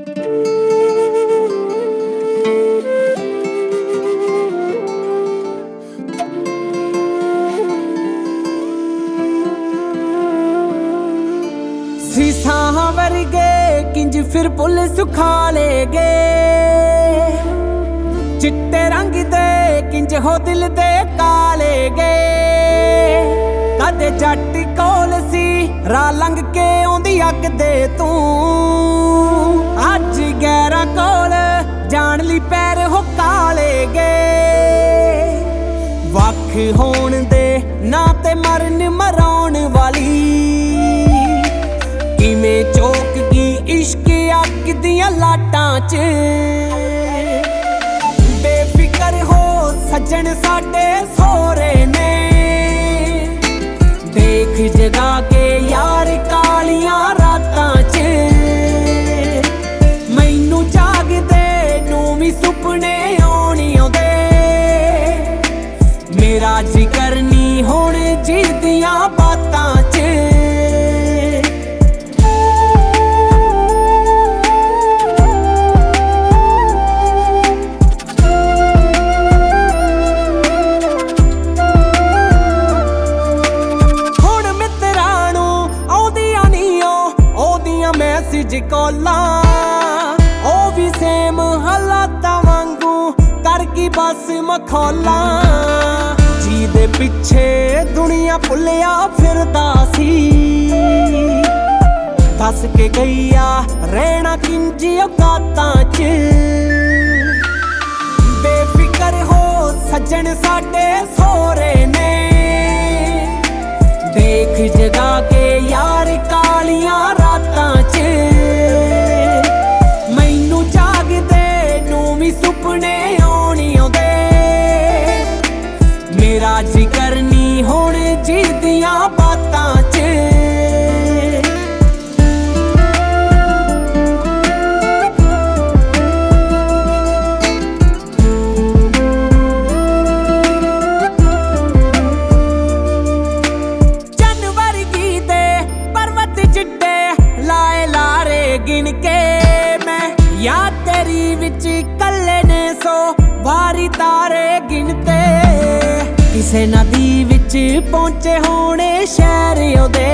सीसा वर्गे किंज फिर पुलिस खा ले गए, चिट्टे रंग दे किंज हो दिल दे काले गए। कदे जट कोल सी राह लंघ के आउंदी अग दे तू, अज गैरा कोल जान ली पैर हो काले गए। वख होण दे ना ते मरन मराउण वाली, किवें चौक गई इश्क अग दियां लाटां च। बेफिकर हो सज्जन साडे सोहरे ने, देख जगा के यार कालियां रातां च। मैनू जागदे नूं वी सुपने आउण आउंदे, मेरा जिकर नी हुण जिदियां बातां च। मैसेज कॉला ओ भी सेम हालातां वांगू कर गई बस मखौला। जी दे पिछे दुनिया भुलिया फिरदा सी, दस के गईया रहना किंज औकातां च। बेफिकर हो सज्जन साडे सोहरे ने, देख जगा के यार कालियां रातां च। मैनू जागदे नूं वी सुपने आउण आउंदे, मेरा जिकर नी हुण जिदियां बातां च। गिन के मैं याद तेरी विच कल्ले ने सो वारी तारे गिनते। किसे नदी विच पहुंचे होने शहर ओदे,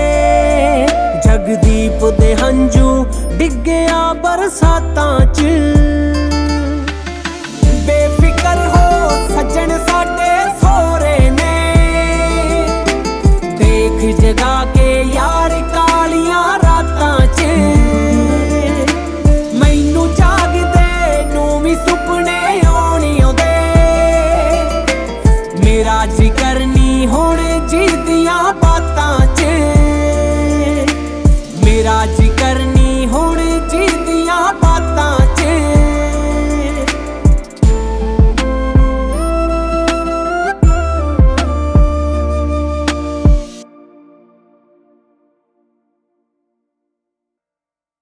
जगदीप दे हंजू डिग्गिया बरसातां च। बेफिकर हो सज्जन साडे सोहरे ने, देख जगा के यार कालियां रातां च। सुपने आउण आउंदे, मेरा जिकर